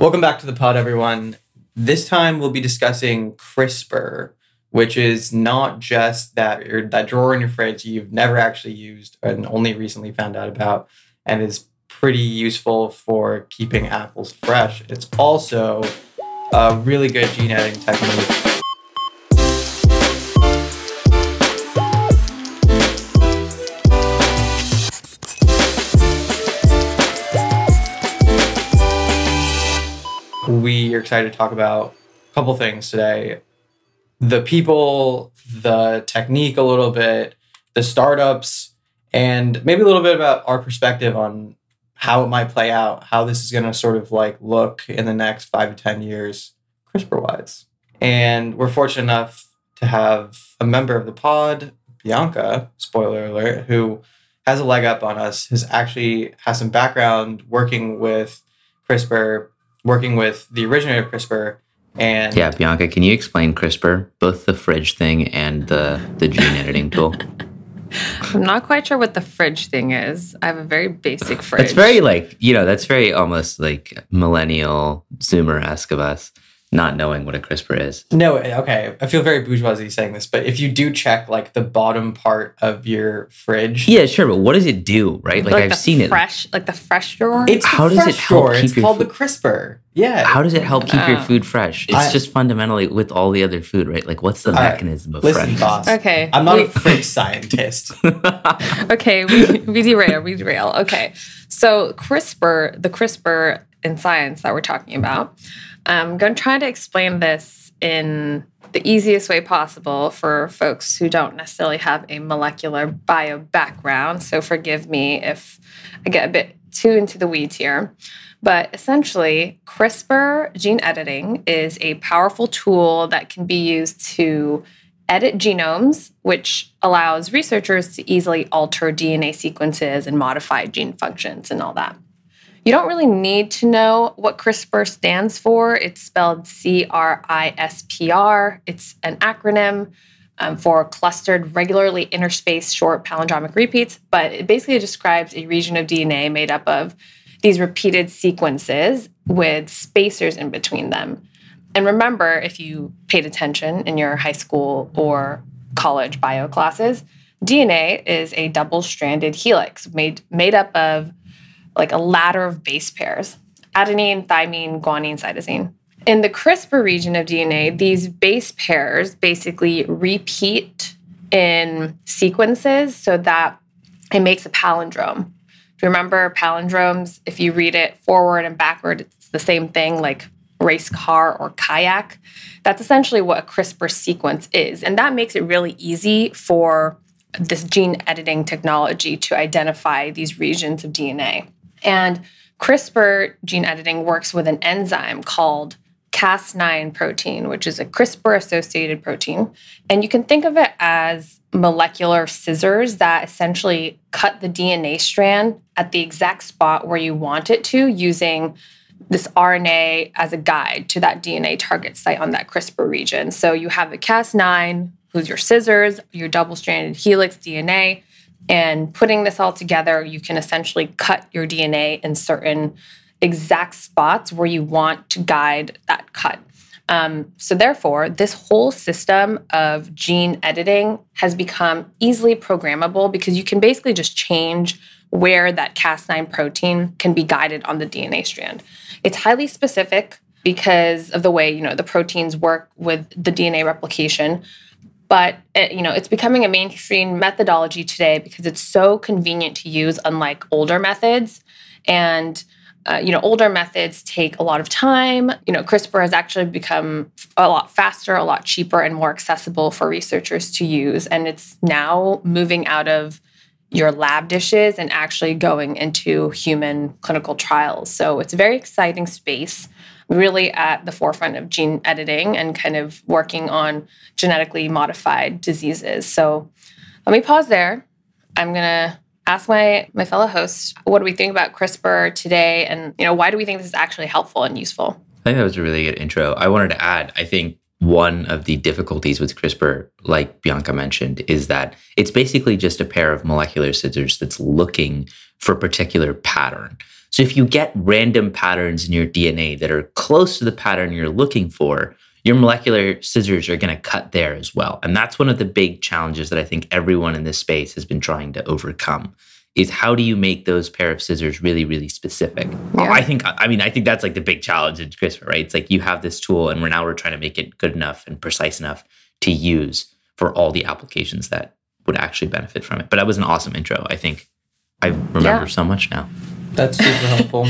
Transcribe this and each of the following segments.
Welcome back to the pod, everyone. This time we'll be discussing CRISPR, which is not just that drawer in your fridge you've never actually used and only recently found out about, and is pretty useful for keeping apples fresh. It's also a really good gene editing technique. We are excited to talk about a couple things today. The people, the technique a little bit, the startups, and maybe a little bit about our perspective on how it might play out, how this is going to sort of like look in the next 5 to 10 years, CRISPR-wise. And we're fortunate enough to have a member of the pod, Bianca, spoiler alert, who has a leg up on us, has some background working with CRISPR, working with the originator of CRISPR. And yeah, Bianca, can you explain CRISPR, both the fridge thing and the gene editing tool? I'm not quite sure what the fridge thing is. I have a very basic fridge. It's very that's very almost like millennial Zoomer-esque of us, not knowing what a CRISPR is. No, okay. I feel very bourgeoisie saying this, but if you do check like the bottom part of your fridge. Yeah, sure, but what does it do, right? Like I've seen fresh, like the fresh drawer? It's how does it help keep it's called the CRISPR. Yeah. How does it help keep your food fresh? It's just fundamentally with all the other food, right? Like what's the mechanism of listen, freshness? boss. Okay. I'm not a fridge scientist. Okay, we derail. Okay. So the CRISPR in science that we're talking about, I'm going to try to explain this in the easiest way possible for folks who don't necessarily have a molecular bio background. So forgive me if I get a bit too into the weeds here. But essentially, CRISPR gene editing is a powerful tool that can be used to edit genomes, which allows researchers to easily alter DNA sequences and modify gene functions and all that. You don't really need to know what CRISPR stands for. It's spelled CRISPR. It's an acronym for clustered, regularly interspaced short palindromic repeats, but it basically describes a region of DNA made up of these repeated sequences with spacers in between them. And remember, if you paid attention in your high school or college bio classes, DNA is a double-stranded helix made up of like a ladder of base pairs: adenine, thymine, guanine, cytosine. In the CRISPR region of DNA, these base pairs basically repeat in sequences so that it makes a palindrome. Do you remember palindromes? If you read it forward and backward, it's the same thing, like race car or kayak. That's essentially what a CRISPR sequence is. And that makes it really easy for this gene editing technology to identify these regions of DNA. And CRISPR gene editing works with an enzyme called Cas9 protein, which is a CRISPR-associated protein. And you can think of it as molecular scissors that essentially cut the DNA strand at the exact spot where you want it to, using this RNA as a guide to that DNA target site on that CRISPR region. So you have the Cas9, who's your scissors, your double-stranded helix DNA, and putting this all together, you can essentially cut your DNA in certain exact spots where you want to guide that cut. So therefore, this whole system of gene editing has become easily programmable because you can basically just change where that Cas9 protein can be guided on the DNA strand. It's highly specific because of the way, the proteins work with the DNA replication. But, it's becoming a mainstream methodology today because it's so convenient to use, unlike older methods. And, older methods take a lot of time. CRISPR has actually become a lot faster, a lot cheaper, and more accessible for researchers to use. And it's now moving out of your lab dishes and actually going into human clinical trials. So it's a very exciting space, really at the forefront of gene editing and kind of working on genetically modified diseases. So let me pause there. I'm going to ask my fellow hosts, what do we think about CRISPR today? And, why do we think this is actually helpful and useful? I think that was a really good intro. I wanted to add, I think one of the difficulties with CRISPR, like Bianca mentioned, is that it's basically just a pair of molecular scissors that's looking for a particular pattern. So if you get random patterns in your DNA that are close to the pattern you're looking for, your molecular scissors are going to cut there as well. And that's one of the big challenges that I think everyone in this space has been trying to overcome, is how do you make those pair of scissors really, really specific? Yeah. I think that's like the big challenge in CRISPR, right? It's like you have this tool and we're trying to make it good enough and precise enough to use for all the applications that would actually benefit from it. But that was an awesome intro. I think I remember so much now. That's super helpful.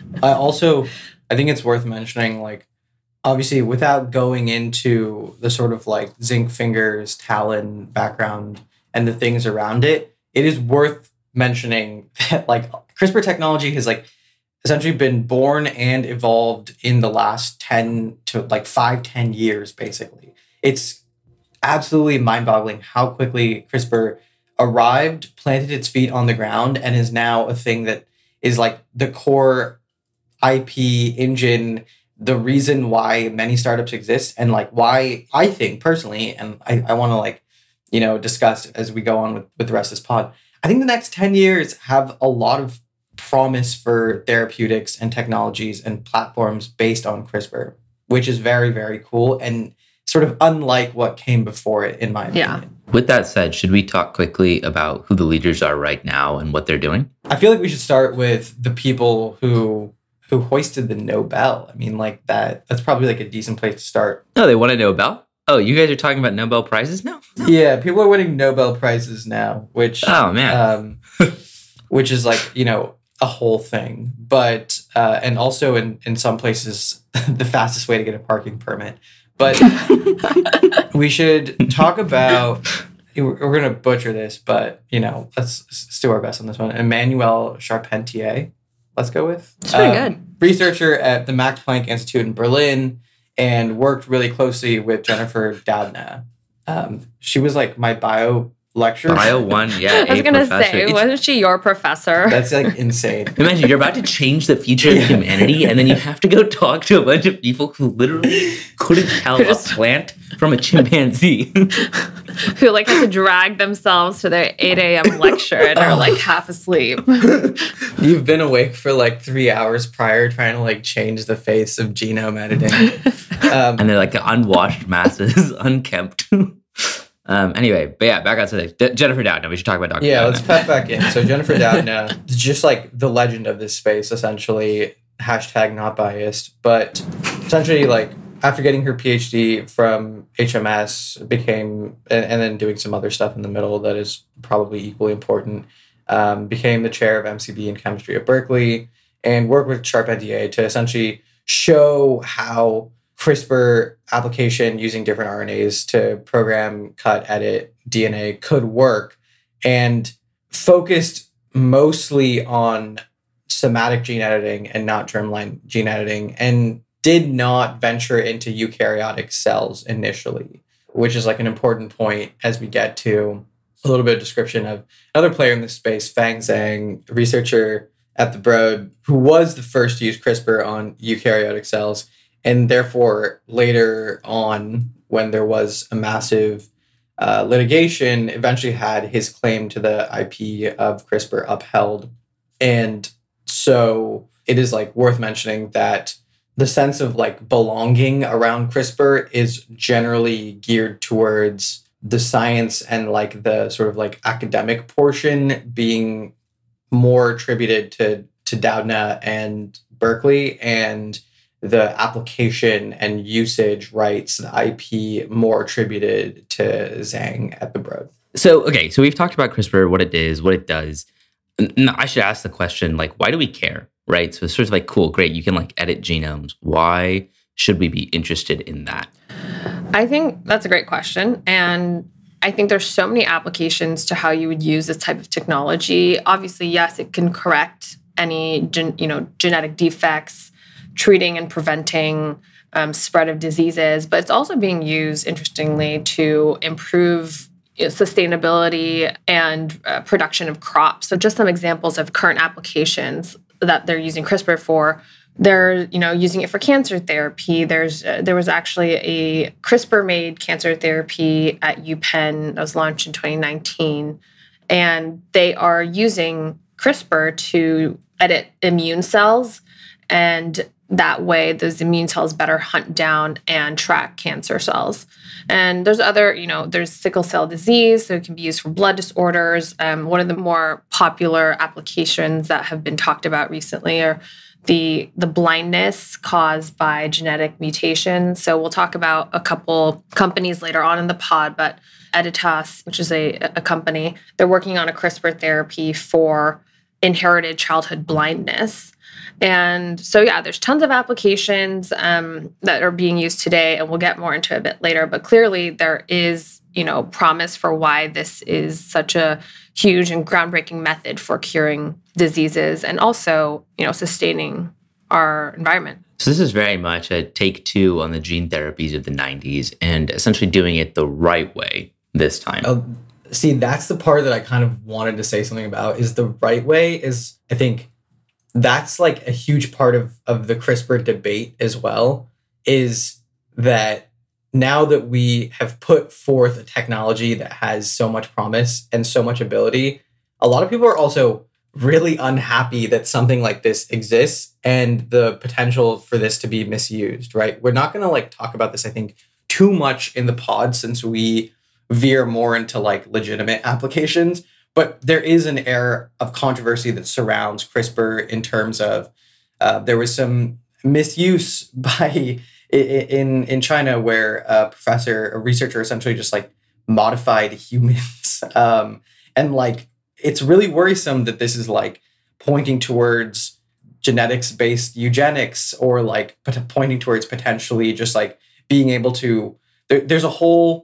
I think it's worth mentioning, like, obviously, without going into the sort of like zinc fingers, Talon background and the things around it, it is worth mentioning that like CRISPR technology has like essentially been born and evolved in the last 10 to like 5-10 years, basically. It's absolutely mind-boggling how quickly CRISPR arrived, planted its feet on the ground, and is now a thing that is like the core IP engine, the reason why many startups exist, and like why I think personally, and I want to like, discuss as we go on with the rest of this pod. I think the next 10 years have a lot of promise for therapeutics and technologies and platforms based on CRISPR, which is very, very cool and sort of unlike what came before it, in my opinion. With that said, should we talk quickly about who the leaders are right now and what they're doing? I feel like we should start with the people who hoisted the Nobel. I mean, like that's probably like a decent place to start. Oh, they won a Nobel? Oh, you guys are talking about Nobel Prizes now? Yeah, people are winning Nobel Prizes now, which which is like, a whole thing. But and also in some places the fastest way to get a parking permit. But we should talk about, we're going to butcher this, but, let's do our best on this one. Emmanuel Charpentier, let's go with. It's pretty good. Researcher at the Max Planck Institute in Berlin, and worked really closely with Jennifer Doudna. She was like my bio lecturer. Bio 1, yeah. I was going to say, wasn't she your professor? That's like insane. Imagine you're about to change the future of humanity, and then you have to go talk to a bunch of people who literally couldn't tell a plant from a chimpanzee. Who like had to drag themselves to their 8 a.m. lecture and are like half asleep. You've been awake for like 3 hours prior trying to like change the face of genome editing. And they're like unwashed masses, unkempt. Anyway, but yeah, back on to Jennifer Doudna. We should talk about Dr. Yeah, Doudna. let's cut back in. So Jennifer Doudna is just like the legend of this space, essentially. # not biased. But essentially, like, after getting her PhD from HMS, became, and then doing some other stuff in the middle that is probably equally important, became the chair of MCB in chemistry at Berkeley, and worked with Charpentier to essentially show how CRISPR application using different RNAs to program, cut, edit DNA could work, and focused mostly on somatic gene editing and not germline gene editing, and did not venture into eukaryotic cells initially, which is like an important point as we get to a little bit of description of another player in this space, Fang Zhang, researcher at the Broad, who was the first to use CRISPR on eukaryotic cells. And therefore, later on, when there was a massive litigation, eventually had his claim to the IP of CRISPR upheld. And so it is like worth mentioning that the sense of like belonging around CRISPR is generally geared towards the science and like the sort of like academic portion being more attributed to Doudna and Berkeley, and the application and usage rights, the IP, more attributed to Zhang at the Broad. So we've talked about CRISPR, what it is, what it does. And I should ask the question, like, why do we care, right? So it's sort of like, cool, great, you can like edit genomes. Why should we be interested in that? I think that's a great question. And I think there's so many applications to how you would use this type of technology. Obviously, yes, it can correct any genetic defects, treating and preventing spread of diseases, but it's also being used, interestingly, to improve sustainability and production of crops. So just some examples of current applications that they're using CRISPR for. They're using it for cancer therapy. There was actually a CRISPR-made cancer therapy at UPenn that was launched in 2019, and they are using CRISPR to edit immune cells, and that way those immune cells better hunt down and track cancer cells. And there's other, there's sickle cell disease, so it can be used for blood disorders. One of the more popular applications that have been talked about recently are the blindness caused by genetic mutations. So we'll talk about a couple companies later on in the pod, but Editas, which is a company, they're working on a CRISPR therapy for inherited childhood blindness. And so, there's tons of applications that are being used today, and we'll get more into it a bit later. But clearly there is, promise for why this is such a huge and groundbreaking method for curing diseases and also, sustaining our environment. So this is very much a take two on the gene therapies of the 90s and essentially doing it the right way this time. See, that's the part that I kind of wanted to say something about, is the right way is, I think, that's like a huge part of the CRISPR debate as well, is that now that we have put forth a technology that has so much promise and so much ability, a lot of people are also really unhappy that something like this exists and the potential for this to be misused, right? We're not going to talk about this, I think, too much in the pod, since we veer more into legitimate applications. But there is an air of controversy that surrounds CRISPR in terms of there was some misuse by in China where a researcher essentially just modified humans. And it's really worrisome that this is pointing towards genetics-based eugenics, or pointing towards potentially just being able to, there's a whole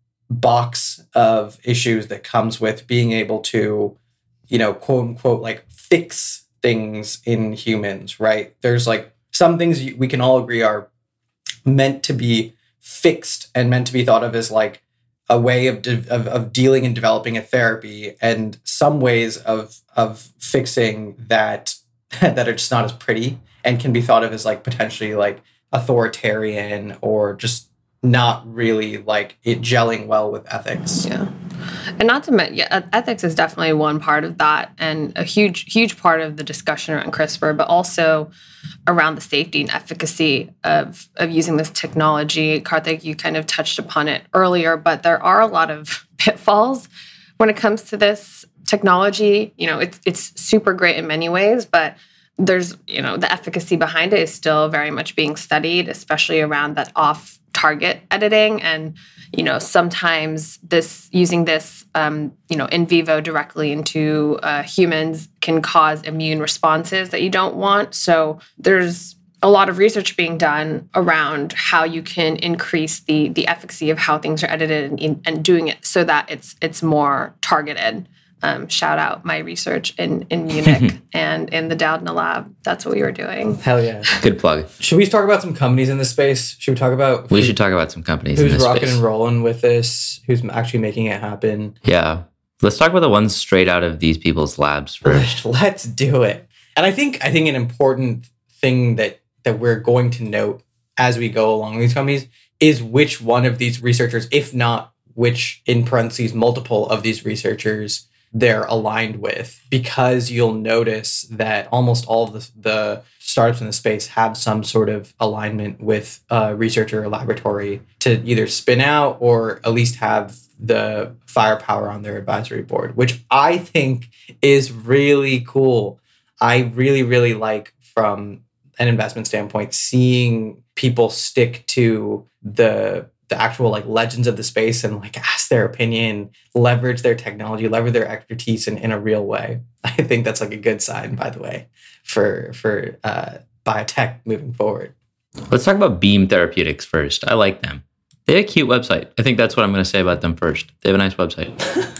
box of issues that comes with being able to, quote unquote, fix things in humans, right? There's some things we can all agree are meant to be fixed and meant to be thought of as a way of dealing and developing a therapy, and some ways of fixing that that are just not as pretty and can be thought of as potentially authoritarian, or just not really it gelling well with ethics. Yeah. And not to mention, ethics is definitely one part of that, and a huge part of the discussion around CRISPR, but also around the safety and efficacy of using this technology. Karthik, you kind of touched upon it earlier, but there are a lot of pitfalls when it comes to this technology. It's super great in many ways, but there's, the efficacy behind it is still very much being studied, especially around that off-target editing. And, sometimes using this, in vivo directly into humans can cause immune responses that you don't want. So there's a lot of research being done around how you can increase the efficacy of how things are edited, and doing it so that it's more targeted. Shout out my research in Munich and in the Doudna lab. That's what we were doing. Hell yeah. Good plug. Should we talk about some companies in this space? Should we talk about... We should talk about some companies in this space. Who's rocking and rolling with this? Who's actually making it happen? Yeah. Let's talk about the ones straight out of these people's labs first. Let's do it. And I think an important thing that we're going to note as we go along these companies is which one of these researchers, if not which, in parentheses, multiple of these researchers they're aligned with, because you'll notice that almost all of the startups in the space have some sort of alignment with a researcher or laboratory to either spin out or at least have the firepower on their advisory board, which I think is really cool. I really, really like, from an investment standpoint, seeing people stick to the actual legends of the space and ask their opinion, leverage their technology, leverage their expertise in a real way. I think that's a good sign, by the way, for biotech moving forward. Let's talk about Beam Therapeutics first. I like them. They have a cute website. I think that's what I'm going to say about them first. They have a nice website.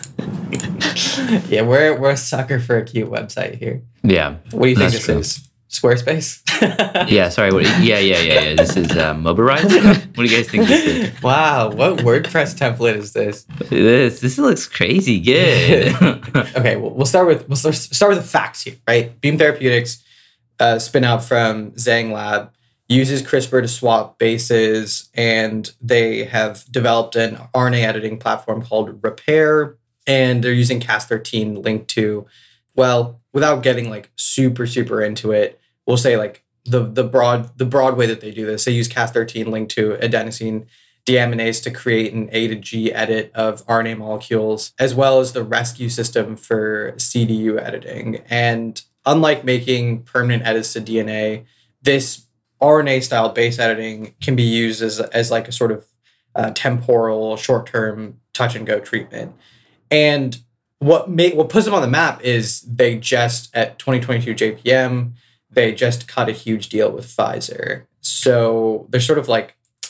Yeah, we're a sucker for a cute website here. Yeah. What do you think this is? Squarespace? Yeah, sorry. Yeah. This is Mobilize? What do you guys think this is? Wow, what WordPress template is this? This looks crazy good. Okay, we'll start with the facts here, right? Beam Therapeutics, spin out from Zhang Lab, uses CRISPR to swap bases, and they have developed an RNA editing platform called Repair, and they're using Cas13 linked to well, without getting like super into it, we'll say like the broad way that they do this, they use Cas13 linked to adenosine deaminase to create an A to G edit of RNA molecules, as well as the rescue system for CDU editing. And unlike making permanent edits to DNA, this RNA style base editing can be used as like a sort of temporal, short-term touch and go treatment. And what puts them on the map is they just, at 2022 JPM, they just cut a huge deal with Pfizer. So they're sort of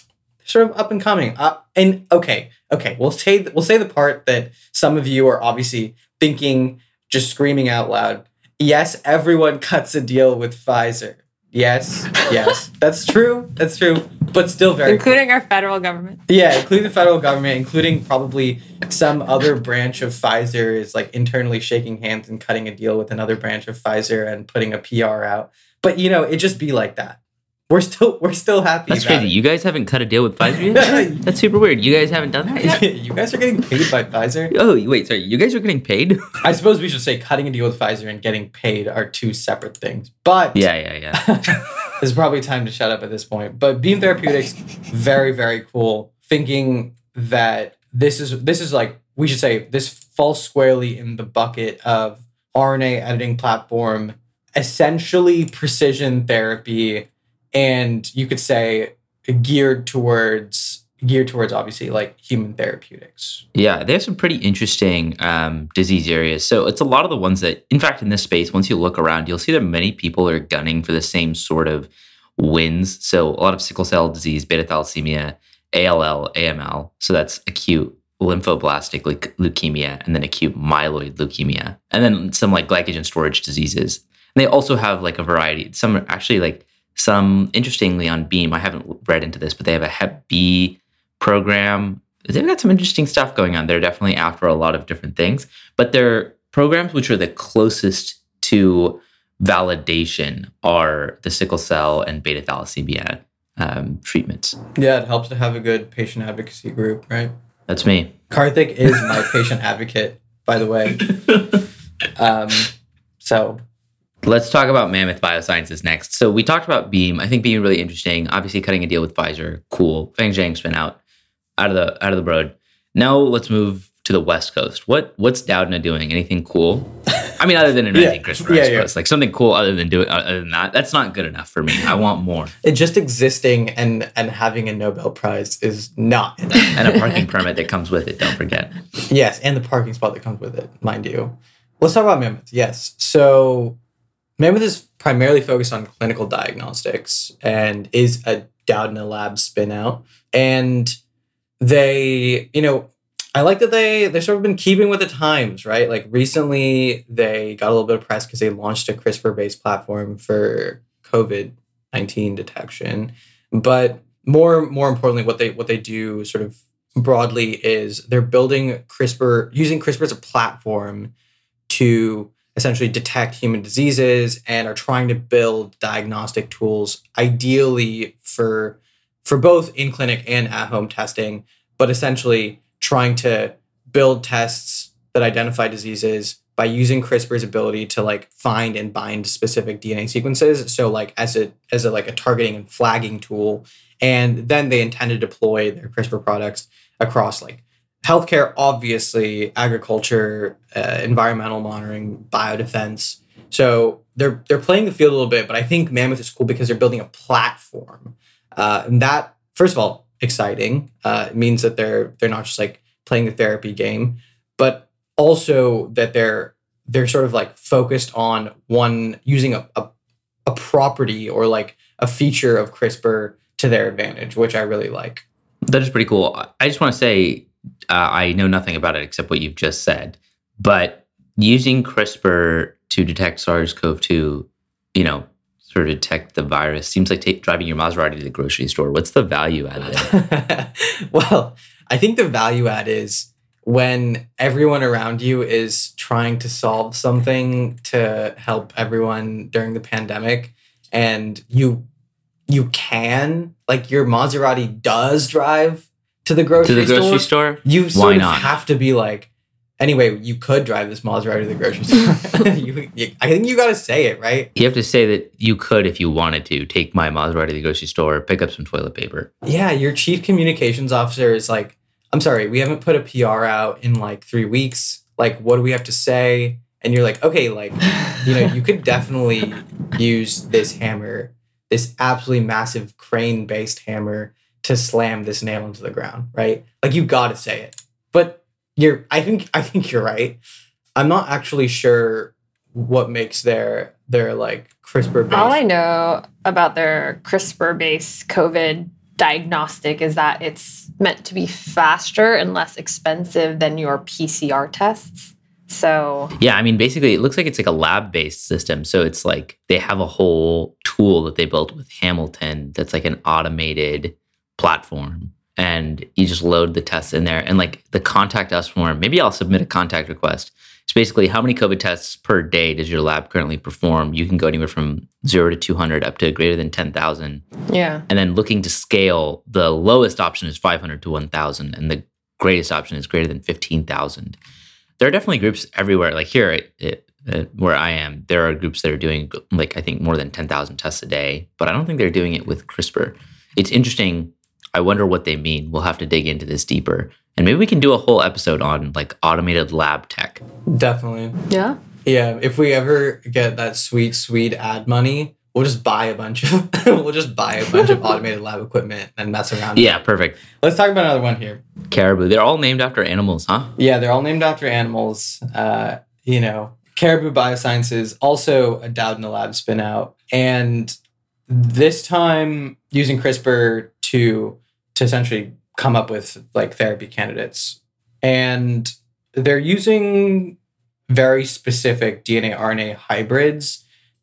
up and coming. And okay, we'll say the part that some of you are obviously thinking, just screaming out loud. Yes, everyone cuts a deal with Pfizer. Yes, that's true. But still very including our federal government. Yeah, including the federal government, including probably some other branch of Pfizer is like internally shaking hands and cutting a deal with another branch of Pfizer and putting a PR out. But it just be like that. We're still happy. That's crazy. You guys haven't cut a deal with Pfizer yet? That's super weird. You guys haven't done that yet? You guys are getting paid by Pfizer? Oh, wait, sorry. You guys are getting paid? I suppose we should say cutting a deal with Pfizer and getting paid are two separate things. But yeah. It's probably time to shut up at this point. But Beam Therapeutics, very, very cool. Thinking that this is like, we should say, this falls squarely in the bucket of RNA editing platform, essentially precision therapy, and you could say geared towards obviously like human therapeutics. Yeah, there's some pretty interesting disease areas. So it's a lot of the ones that, in fact, in this space, once you look around, you'll see that many people are gunning for the same sort of wins. So a lot of sickle cell disease, beta thalassemia, ALL, AML. So that's acute lymphoblastic leukemia and then acute myeloid leukemia. And then some like glycogen storage diseases. And they also have like a variety. Some actually some interestingly on Beam, I haven't read into this, but they have a Hep B program. They've got some interesting stuff going on. They're definitely after a lot of different things, but their programs which are the closest to validation are the sickle cell and beta thalassemia treatments. Yeah, it helps to have a good patient advocacy group, right? That's me. Karthik is my patient advocate, by the way. So let's talk about Mammoth Biosciences next. So we talked about Beam. I think Beam really interesting. Obviously, cutting a deal with Pfizer, cool. Feng Zhang spin out of the road. Now let's move to the West Coast. What's Doudna doing? Anything cool? I mean, other than inventing CRISPR, I suppose. Like something cool other than that. That's not good enough for me. I want more. It just existing and having a Nobel Prize is not enough. And a parking permit that comes with it. Don't forget. Yes, and the parking spot that comes with it, mind you. Let's talk about Mammoth. Yes, so Mammoth is primarily focused on clinical diagnostics and is a Doudna Labs spin out. And they, I like that they've sort of been keeping with the times, right? Like recently they got a little bit of press because they launched a CRISPR-based platform for COVID-19 detection. But more importantly, what they do sort of broadly is they're building CRISPR, using CRISPR as a platform to essentially detect human diseases and are trying to build diagnostic tools, ideally for both in-clinic and at-home testing, but essentially trying to build tests that identify diseases by using CRISPR's ability to like find and bind specific DNA sequences. So like as a targeting and flagging tool. And then they intend to deploy their CRISPR products across like healthcare, obviously, agriculture, environmental monitoring, biodefense. So they're playing the field a little bit, but I think Mammoth is cool because they're building a platform. And that, first of all, exciting. It means that they're not just like playing the therapy game, but also that they're sort of like focused on using a property or like a feature of CRISPR to their advantage, which I really like. That is pretty cool. I just want to say, I know nothing about it except what you've just said, but using CRISPR to detect SARS-CoV-2, sort of detect the virus, seems like driving your Maserati to the grocery store. What's the value add there? Well, I think the value add is when everyone around you is trying to solve something to help everyone during the pandemic, and you can, like, your Maserati does drive to the grocery store. store? You sort of have to be like, Anyway, you could drive this Maserati to the grocery store. I think you got to say it, right? You have to say that you could, if you wanted to, take my Maserati to the grocery store, pick up some toilet paper. Yeah, your chief communications officer is like, I'm sorry, we haven't put a PR out in like 3 weeks. Like, what do we have to say? And you're like, okay, like, you could definitely use this hammer, this absolutely massive crane-based hammer, to slam this nail into the ground, right? Like, you got to say it. But I think you're right. I'm not actually sure what makes their like CRISPR-based. All I know about their CRISPR-based COVID diagnostic is that it's meant to be faster and less expensive than your PCR tests. So yeah, I mean, basically, it looks like it's like a lab-based system. So it's like they have a whole tool that they built with Hamilton that's like an automated platform. And you just load the tests in there. And like the contact us form, maybe I'll submit a contact request. It's basically how many COVID tests per day does your lab currently perform? You can go anywhere from 0 to 200 up to greater than 10,000. yeah. And then looking to scale, the lowest option is 500 to 1,000. And the greatest option is greater than 15,000. There are definitely groups everywhere. Like here where I am, there are groups that are doing like, I think more than 10,000 tests a day, but I don't think they're doing it with CRISPR. It's interesting. I wonder what they mean. We'll have to dig into this deeper. And maybe we can do a whole episode on like automated lab tech. Definitely. Yeah. Yeah, if we ever get that sweet ad money, we'll just buy a bunch of automated lab equipment and mess around. Yeah, perfect. Let's talk about another one here. Caribou. They're all named after animals, huh? Yeah, they're all named after animals. Caribou Biosciences, also a Dowd in the Lab spin out. And this time using CRISPR to essentially come up with like therapy candidates. And they're using very specific DNA RNA hybrids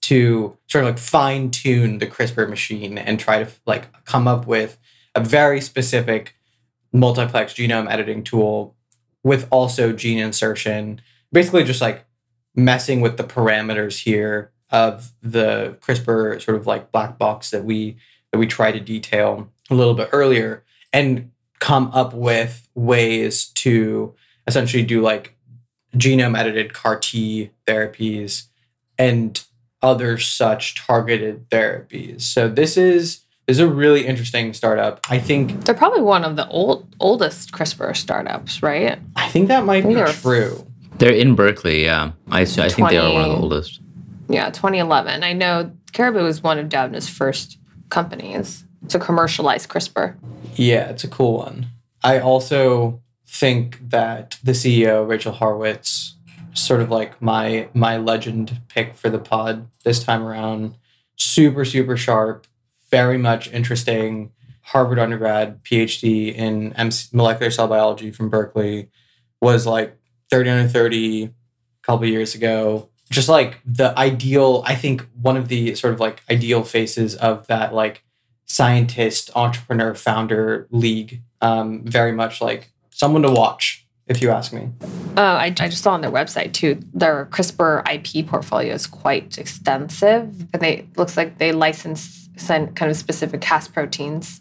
to sort of like fine tune the CRISPR machine and try to like come up with a very specific multiplex genome editing tool with also gene insertion, basically just like messing with the parameters here of the CRISPR sort of like black box that we try to detail a little bit earlier, and come up with ways to essentially do like genome edited CAR T therapies and other such targeted therapies. So this is a really interesting startup. I think They're probably one of the oldest CRISPR startups, right? I think that might be true. They're in Berkeley, yeah. I think they are one of the oldest. Yeah, 2011. I know Caribou was one of Doudna's first companies to commercialize CRISPR. Yeah, it's a cool one. I also think that the CEO, Rachel Horowitz, sort of like my legend pick for the pod this time around. Super, super sharp, very much interesting. Harvard undergrad, PhD in molecular cell biology from Berkeley, was like 30 under 30 a couple years ago. Just like the ideal, I think one of the sort of like ideal faces of that like scientist, entrepreneur, founder league. Very much like someone to watch, if you ask me. I just saw on their website too, their CRISPR IP portfolio is quite extensive. And looks like they license kind of specific Cas proteins.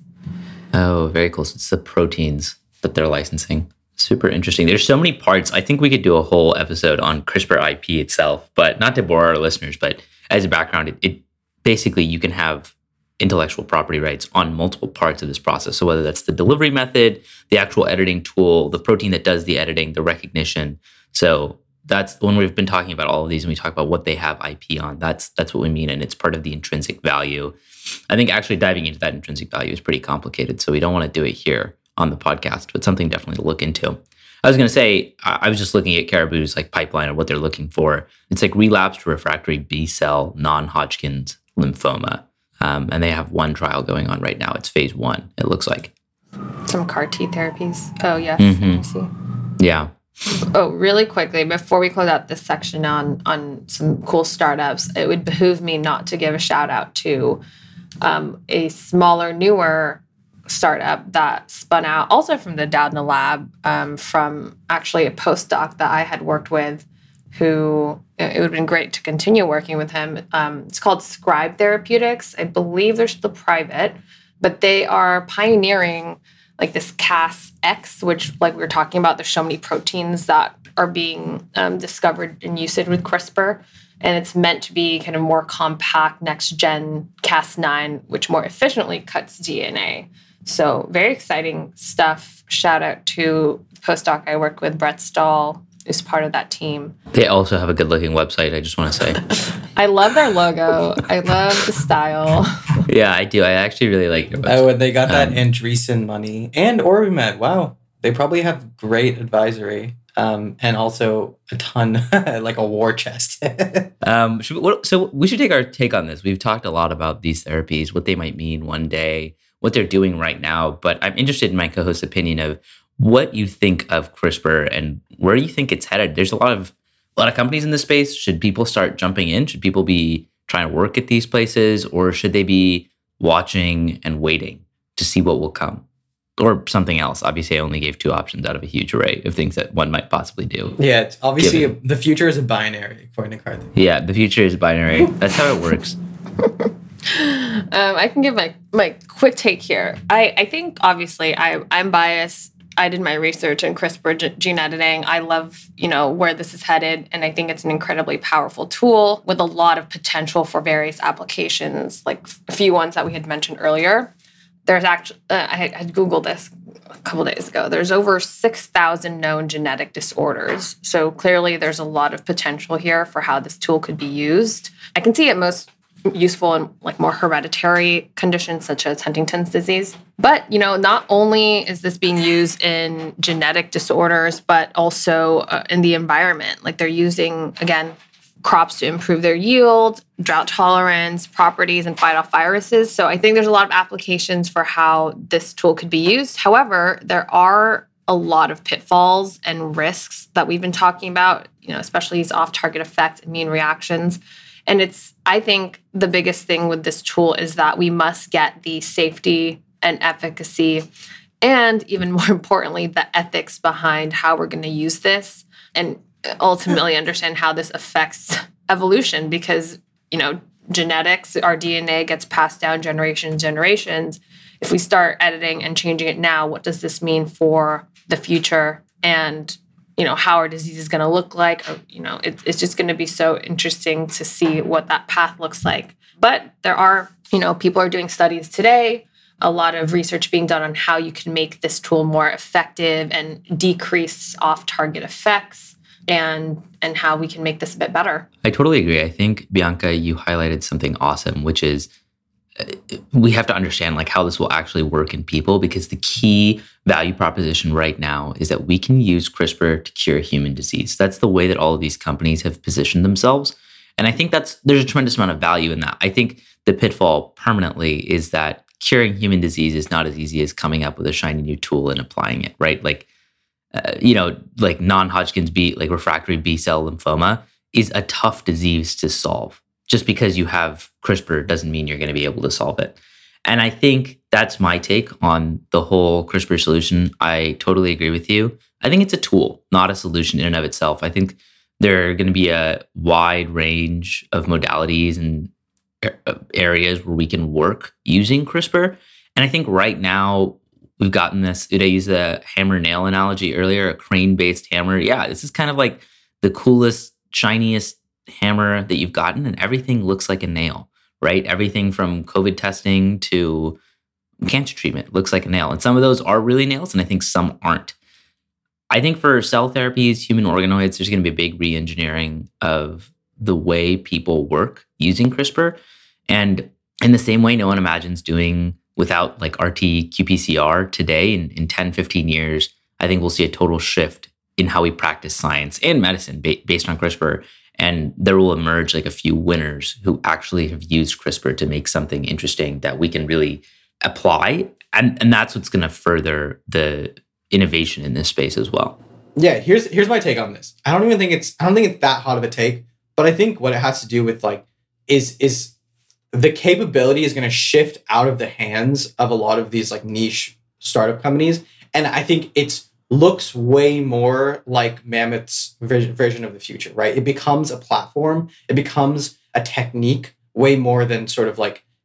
Oh, very cool. So it's the proteins that they're licensing. Super interesting. There's so many parts. I think we could do a whole episode on CRISPR IP itself, but not to bore our listeners, but as a background, it basically you can have intellectual property rights on multiple parts of this process. So whether that's the delivery method, the actual editing tool, the protein that does the editing, the recognition. So that's when we've been talking about all of these and we talk about what they have IP on. That's what we mean. And it's part of the intrinsic value. I think actually diving into that intrinsic value is pretty complicated. So we don't want to do it here on the podcast, but something definitely to look into. I was going to say, I was just looking at Caribou's like pipeline and what they're looking for. It's like relapsed refractory B-cell non-Hodgkin's lymphoma. And they have one trial going on right now. It's phase 1, it looks like. Some CAR T therapies. Oh, yes. Mm-hmm. I see. Yeah. Oh, really quickly, before we close out this section on some cool startups, it would behoove me not to give a shout out to a smaller, newer startup that spun out also from the Doudna lab, from actually a postdoc that I had worked with, who it would have been great to continue working with him. It's called Scribe Therapeutics. I believe they're still private, but they are pioneering like this Cas-X, which like we were talking about, there's so many proteins that are being discovered in usage with CRISPR. And it's meant to be kind of more compact next-gen Cas9, which more efficiently cuts DNA. So very exciting stuff. Shout out to the postdoc I work with, Brett Stahl, who's part of that team. They also have a good-looking website, I just want to say. I love their logo. I love the style. Yeah, I do. I actually really like their website. Oh, and they got that Andreessen money. And Orbimed. Wow. They probably have great advisory. And also a ton, like a war chest. So we should take our take on this. We've talked a lot about these therapies, what they might mean one day, what they're doing right now. But I'm interested in my co-host's opinion of what you think of CRISPR and where you think it's headed. There's a lot of companies in this space. Should people start jumping in? Should people be trying to work at these places, or should they be watching and waiting to see what will come? Or something else. Obviously, I only gave 2 options out of a huge array of things that one might possibly do. Yeah, it's obviously the future is a binary, according to Karthik. Yeah, the future is binary. That's how it works. I can give my quick take here. I think, obviously, I'm biased. I did my research in CRISPR gene editing. I love, where this is headed, and I think it's an incredibly powerful tool with a lot of potential for various applications, like a few ones that we had mentioned earlier. There's actually, I had Googled this a couple days ago. There's over 6,000 known genetic disorders. So clearly there's a lot of potential here for how this tool could be used. I can see it most useful in like more hereditary conditions such as Huntington's disease. But, not only is this being used in genetic disorders, but also in the environment. Like they're using, again, crops to improve their yield, drought tolerance, properties, and fight off viruses. So I think there's a lot of applications for how this tool could be used. However, there are a lot of pitfalls and risks that we've been talking about, especially these off-target effects, immune reactions. And I think the biggest thing with this tool is that we must get the safety and efficacy, and even more importantly, the ethics behind how we're going to use this, and ultimately understand how this affects evolution, because, genetics, our DNA gets passed down generations. If we start editing and changing it now, what does this mean for the future? And, how our disease is going to look like? Or, it's just going to be so interesting to see what that path looks like. But there are, people are doing studies today, a lot of research being done on how you can make this tool more effective and decrease off-target effects, and how we can make this a bit better. I totally agree. I think, Bianca, you highlighted something awesome, which is we have to understand like how this will actually work in people, because the key value proposition right now is that we can use CRISPR to cure human disease. That's the way that all of these companies have positioned themselves. And I think there's a tremendous amount of value in that. I think the pitfall permanently is that curing human disease is not as easy as coming up with a shiny new tool and applying it, right? Like, like non-Hodgkin's refractory B-cell lymphoma is a tough disease to solve. Just because you have CRISPR doesn't mean you're going to be able to solve it. And I think that's my take on the whole CRISPR solution. I totally agree with you. I think it's a tool, not a solution in and of itself. I think there are going to be a wide range of modalities and areas where we can work using CRISPR. And I think right now, we've gotten this, did I use the hammer nail analogy earlier, a crane-based hammer? Yeah, this is kind of like the coolest, shiniest hammer that you've gotten, and everything looks like a nail, right? Everything from COVID testing to cancer treatment looks like a nail. And some of those are really nails, and I think some aren't. I think for cell therapies, human organoids, there's going to be a big re-engineering of the way people work using CRISPR. And in the same way no one imagines doing without like RT-qPCR today, in 10, 15 years, I think we'll see a total shift in how we practice science and medicine based on CRISPR. And there will emerge like a few winners who actually have used CRISPR to make something interesting that we can really apply. And that's what's going to further the innovation in this space as well. Yeah, here's my take on this. I don't think it's that hot of a take, but I think what it has to do with like is the capability is going to shift out of the hands of a lot of these like niche startup companies. And I think it looks way more like Mammoth's version of the future, right? It becomes a platform. It becomes a technique way more than sort of like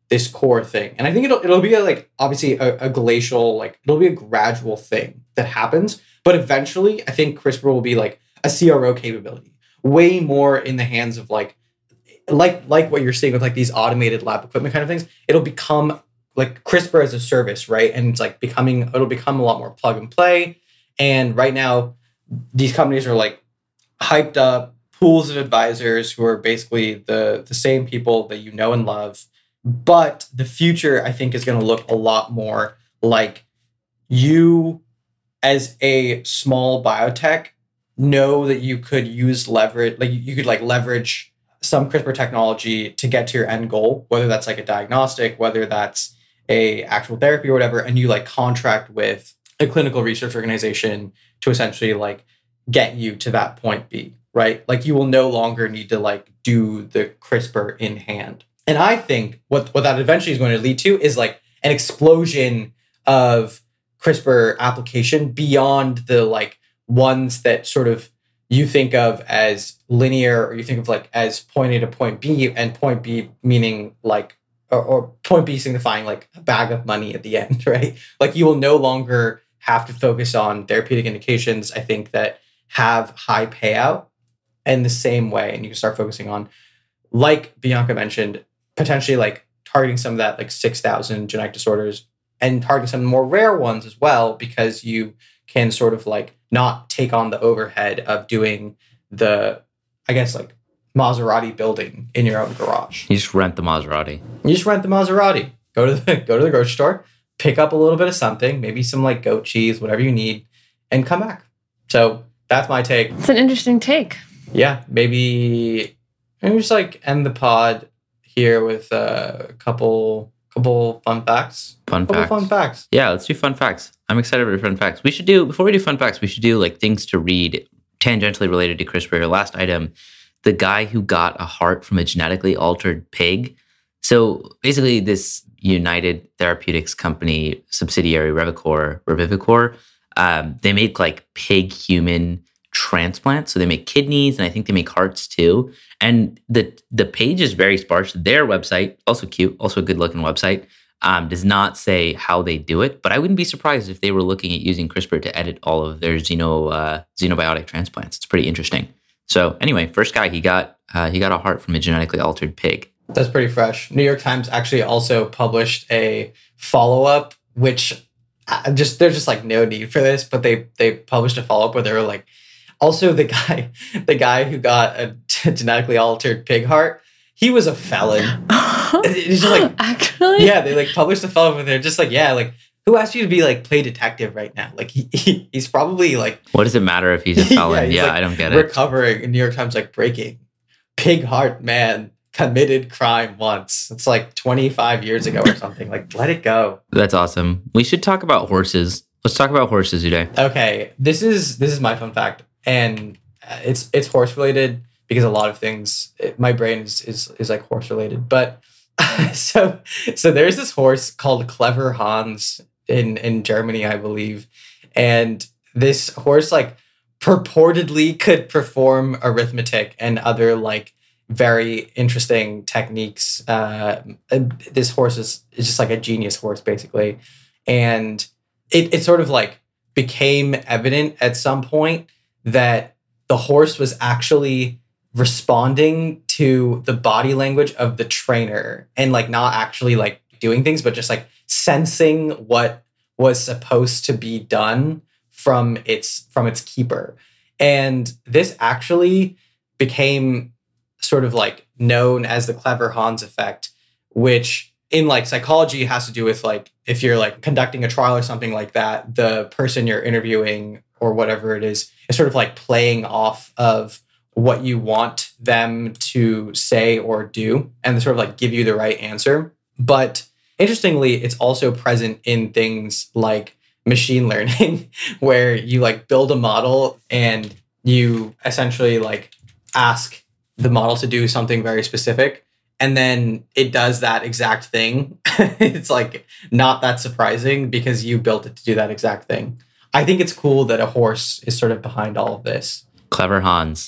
this core thing. And I think it'll be like obviously a glacial, like it'll be a gradual thing that happens. But eventually I think CRISPR will be like a CRO capability, way more in the hands of like what you're seeing with like these automated lab equipment kind of things. It'll become like CRISPR as a service, right? And it's like it'll become a lot more plug and play. And right now, these companies are like hyped up pools of advisors who are basically the same people that you know and love. But the future, I think, is going to look a lot more like you as a small biotech know that you could use leverage, like you could like leverage some CRISPR technology to get to your end goal, whether that's like a diagnostic, whether that's a actual therapy or whatever, and you like contract with a clinical research organization to essentially like get you to that point B, right? Like you will no longer need to like do the CRISPR in hand. And I think what that eventually is going to lead to is like an explosion of CRISPR application beyond the like ones that sort of you think of as linear, or you think of like as point A to point B, and point B meaning like, or point B signifying like a bag of money at the end, right? Like you will no longer have to focus on therapeutic indications, I think, that have high payout in the same way. And you can start focusing on, like Bianca mentioned, potentially like targeting some of that like 6,000 genetic disorders and targeting some more rare ones as well, because you can sort of like not take on the overhead of doing the, I guess, like Maserati building in your own garage. You just rent the Maserati. Go to the grocery store, pick up a little bit of something, maybe some like goat cheese, whatever you need, and come back. So that's my take. It's an interesting take. Yeah, maybe just like end the pod here with a couple fun facts. Fun facts. Yeah, let's do fun facts. I'm excited for fun facts. Before we do fun facts, we should do like things to read tangentially related to CRISPR. Last item, the guy who got a heart from a genetically altered pig. So basically this United Therapeutics company subsidiary, Revivicor, they make like pig human transplants. So they make kidneys, and I think they make hearts too. And the page is very sparse. Their website, also cute, also a good looking website, does not say how they do it. But I wouldn't be surprised if they were looking at using CRISPR to edit all of their xenobiotic transplants. It's pretty interesting. So anyway, first guy, he got a heart from a genetically altered pig. That's pretty fresh. New York Times actually also published a follow-up, which there's just like no need for this, but they published a follow-up where they were like, also the guy who got a genetically altered pig heart, he was a felon. It's just like, actually, yeah, they like published a follow-up where they're just like, yeah, like who asked you to be like play detective right now? Like he's probably like, what does it matter if he's a felon? yeah, like I don't get it. Recovering in New York Times, like breaking pig heart man committed crime once. It's like 25 years ago or something. Like, let it go. That's awesome. We should talk about horses. Let's talk about horses today. Okay, this is my fun fact, and it's horse related because a lot of things. My brain is like horse related, but so there's this horse called Clever Hans in Germany, I believe, and this horse like purportedly could perform arithmetic and other like very interesting techniques. This horse is just like a genius horse, basically. And it sort of like became evident at some point that the horse was actually responding to the body language of the trainer and like not actually like doing things, but just like sensing what was supposed to be done from its keeper. And this actually became sort of like known as the Clever Hans effect, which in like psychology has to do with like if you're like conducting a trial or something like that, the person you're interviewing or whatever it is sort of like playing off of what you want them to say or do and they sort of like give you the right answer. But interestingly, it's also present in things like machine learning where you like build a model and you essentially like ask the model to do something very specific, and then it does that exact thing. It's like not that surprising because you built it to do that exact thing. I think it's cool that a horse is sort of behind all of this. Clever Hans.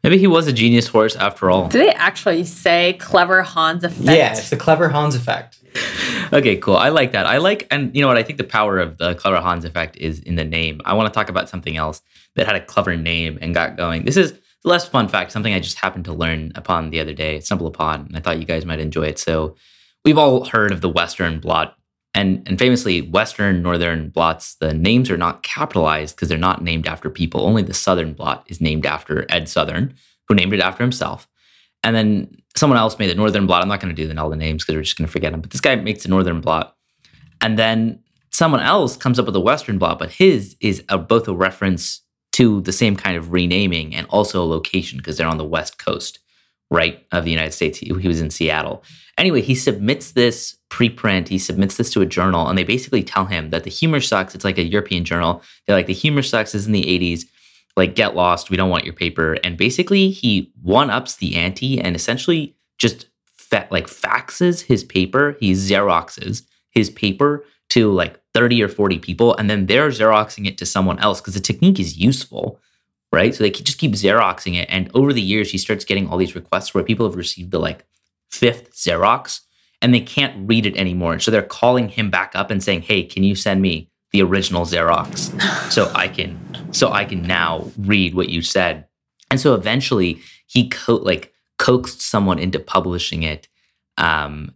Maybe he was a genius horse after all. Do they actually say clever Hans effect? Yeah, it's the clever Hans effect. Okay, cool. I like that. And you know what? I think the power of the clever Hans effect is in the name. I want to talk about something else that had a clever name and got going. This is a less fun fact, something I just happened to learn upon the other day, stumble upon, and I thought you guys might enjoy it. So we've all heard of the Western blot. And famously, Western, Northern blots, the names are not capitalized because they're not named after people. Only the Southern blot is named after Ed Southern, who named it after himself. And then someone else made the Northern blot. I'm not going to do all the names because we're just going to forget them. But this guy makes the Northern blot. And then someone else comes up with a Western blot, but his is both a reference to the same kind of renaming and also a location because they're on the West Coast, right, of the United States. He was in Seattle. Anyway, he submits this preprint. He submits this to a journal, and they basically tell him that the humor sucks. It's like a European journal. They're like, the humor sucks. This is in the 80s. Like, get lost. We don't want your paper. And basically, he one-ups the ante and essentially just faxes his paper. He Xeroxes his paper to like 30 or 40 people, and then they're Xeroxing it to someone else because the technique is useful, right? So they just keep Xeroxing it. And over the years, he starts getting all these requests where people have received the like 5th Xerox and they can't read it anymore. And so they're calling him back up and saying, hey, can you send me the original Xerox so I can now read what you said? And so eventually he coaxed someone into publishing it. And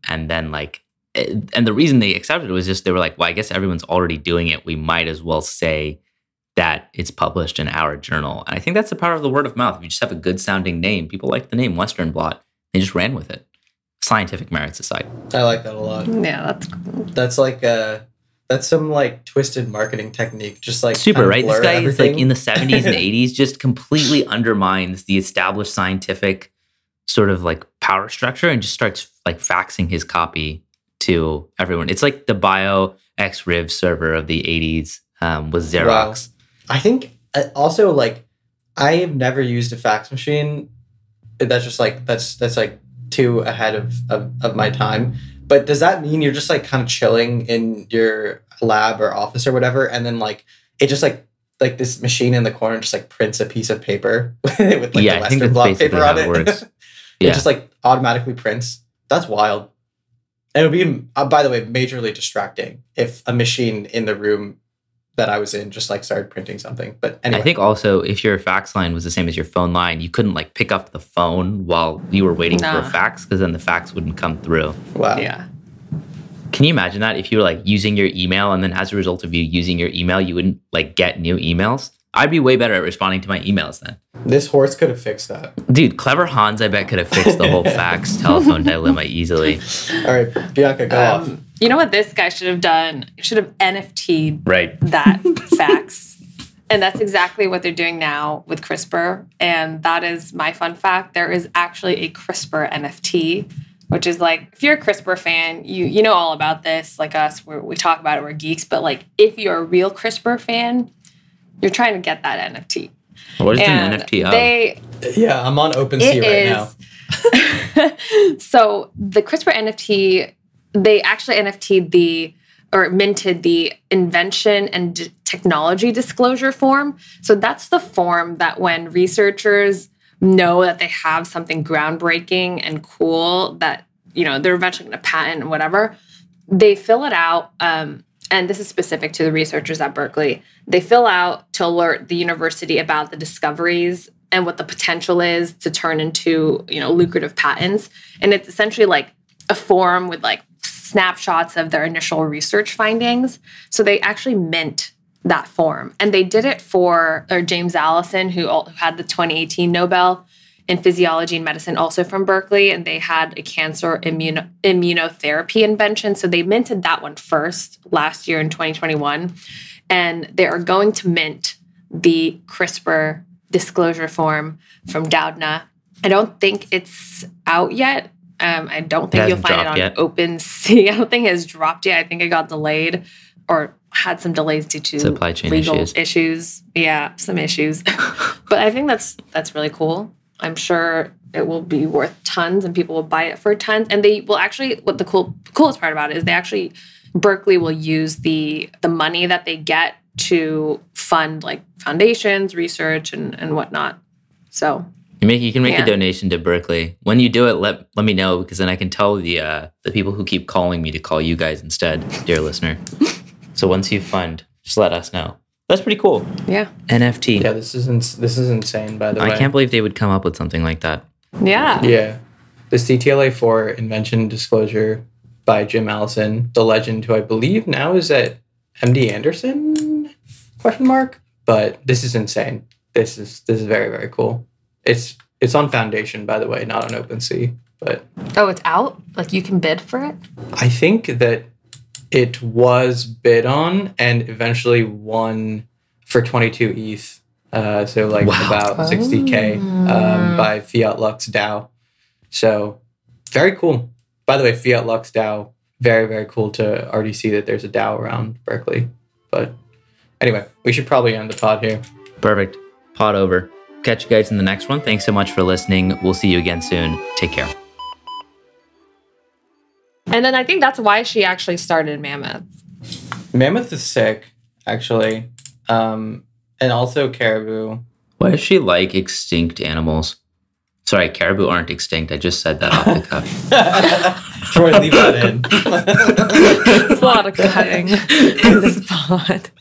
the reason they accepted it was just, they were like, well, I guess everyone's already doing it. We might as well say that it's published in our journal. And I think that's the power of the word of mouth. If you just have a good sounding name, people like the name Western blot. They just ran with it. Scientific merits aside. I like that a lot. Yeah, that's cool. That's like that's some like twisted marketing technique. Just like super, right? This guy everything. is like in the 70s and 80s, just completely undermines the established scientific sort of like power structure and just starts like faxing his copy to everyone. It's like the BioXRiv server of the 80s was Xerox. Wow. I think also like I have never used a fax machine. That's just like that's like too ahead of my time. But does that mean you're just like kind of chilling in your lab or office or whatever, and then like it just like this machine in the corner just like prints a piece of paper with like the Western block paper on it? Works. It just like automatically prints. That's wild. And it would be, by the way, majorly distracting if a machine in the room that I was in just like started printing something. But anyway. I think also if your fax line was the same as your phone line, you couldn't like pick up the phone while you were waiting for a fax because then the fax wouldn't come through. Wow. Yeah. Can you imagine that if you were like using your email and then as a result of you using your email, you wouldn't like get new emails? I'd be way better at responding to my emails then. This horse could have fixed that. Dude, clever Hans, I bet, could have fixed the whole fax telephone dilemma easily. All right, Bianca, go off. You know what this guy should have done? He should have NFT'd Right. that fax. And that's exactly what they're doing now with CRISPR. And that is my fun fact. There is actually a CRISPR NFT, which is like, if you're a CRISPR fan, you know all about this. Like us, we talk about it, we're geeks. But like, if you're a real CRISPR fan, you're trying to get that NFT. What is an NFT of? Yeah, I'm on OpenSea right now. So the CRISPR NFT, they actually NFT'd minted the invention and technology disclosure form. So that's the form that when researchers know that they have something groundbreaking and cool that, you know, they're eventually going to patent and whatever, they fill it out. And this is specific to the researchers at Berkeley. They fill out to alert the university about the discoveries and what the potential is to turn into, you know, lucrative patents. And it's essentially like a form with like snapshots of their initial research findings. So they actually mint that form. And they did it for James Allison, who had the 2018 Nobel in physiology and medicine, also from Berkeley. And they had a cancer immunotherapy invention. So they minted that one first last year in 2021. And they are going to mint the CRISPR disclosure form from Doudna. I don't think it's out yet. I don't think you'll find it on OpenSea. I don't think it has dropped yet. I think it got delayed or had some delays due to supply chain legal issues. Yeah, some issues. But I think that's really cool. I'm sure it will be worth tons and people will buy it for tons. And they will actually, what the coolest part about it is they actually, Berkeley will use the money that they get to fund like foundations, research and whatnot. So You can make Yeah. a donation to Berkeley. When you do it, let me know, because then I can tell the people who keep calling me to call you guys instead, dear listener. So once you fund, just let us know. That's pretty cool. Yeah. NFT. Yeah, this is insane. By the way, I can't believe they would come up with something like that. Yeah. Yeah, the CTLA4 invention disclosure by Jim Allison, the legend, who I believe now is at MD Anderson ? But this is insane. This is very, very cool. It's on Foundation, by the way, not on OpenSea. But Oh, it's out? Like you can bid for it? I think that it was bid on and eventually won for 22 ETH. So like Wow. about 60K by Fiat Lux DAO. So very cool. By the way, Fiat Lux DAO, very, very cool to already see that there's a DAO around Berkeley. But anyway, we should probably end the pod here. Perfect. Pod over. Catch you guys in the next one. Thanks so much for listening. We'll see you again soon. Take care. And then I think that's why she actually started Mammoth. Mammoth is sick, actually. And also Caribou. Why does she like extinct animals? Sorry, caribou aren't extinct. I just said that off the cuff. Troy, leave that in. There's a lot of cutting in this pod.